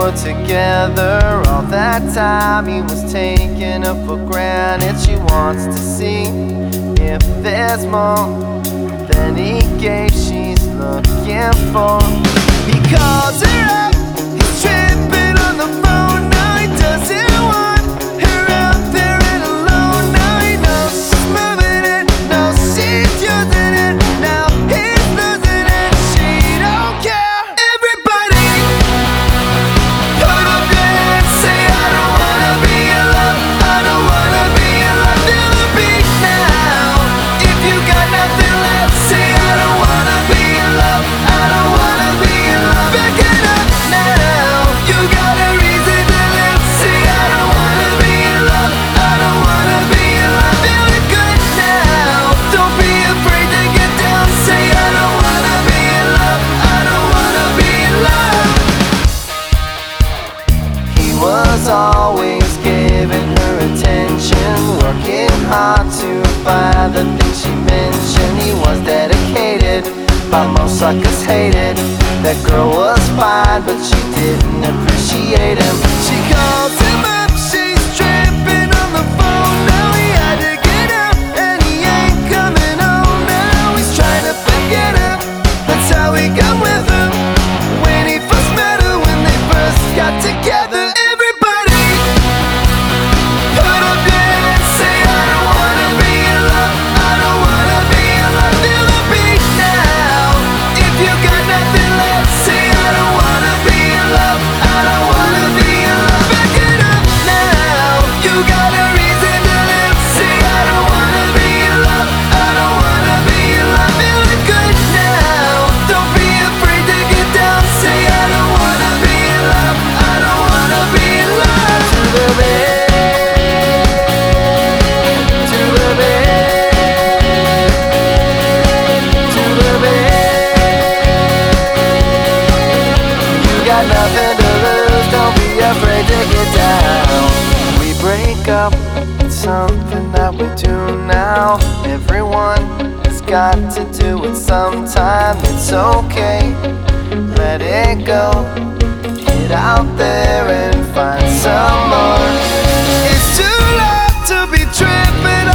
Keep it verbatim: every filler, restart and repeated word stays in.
were together. All that time he was taking her for granted. She wants to see if there's more than he gave. She's looking for. He calls her up, he's tripping on the phone. Now he doesn't want her out there and alone. Now he knows she's moving it, knows she's using it. Now he's losing it, she don't care. Everybody put up your hands, say I don't wanna be in love, I don't wanna be in love. Feel the beat now. If you got nothing left, say I don't wanna be in love, I don't wanna be in love. Back it up now. You got a reason to live, say I don't wanna be in love, I don't wanna be in love. Feeling good now. Don't be afraid to get down, say I don't wanna be in love, I don't wanna be in love. He was always giving her attention, working hard to find the things she mentioned. He was dedicated, but most suckers hated. That girl was fine, but she didn't appreciate him. She calls him up, she's tripping on the phone. Now he had to get up, and he ain't coming home. Now he's trying to forget her, that's how he got with her. When he first met her, when they first got together. Everybody put up your hands, say I don't wanna be in love, I don't wanna be in love. Feel the beat now. If you got nothing left, say I don't wanna be in love, I don't wanna be in love. Back it up now. You got a reason to live, say I don't wanna be in love, I don't wanna be in love. Feeling good now. Don't be afraid to get down, say I don't wanna be in love, I don't wanna be in love. To the bed, to the bed, to the bed. You got nothing to lose, don't be afraid to get down. We break up, it's something that we do now. Everyone has got to do it sometime. It's okay, let it go. Get out there and find some more. It's too late to be tripping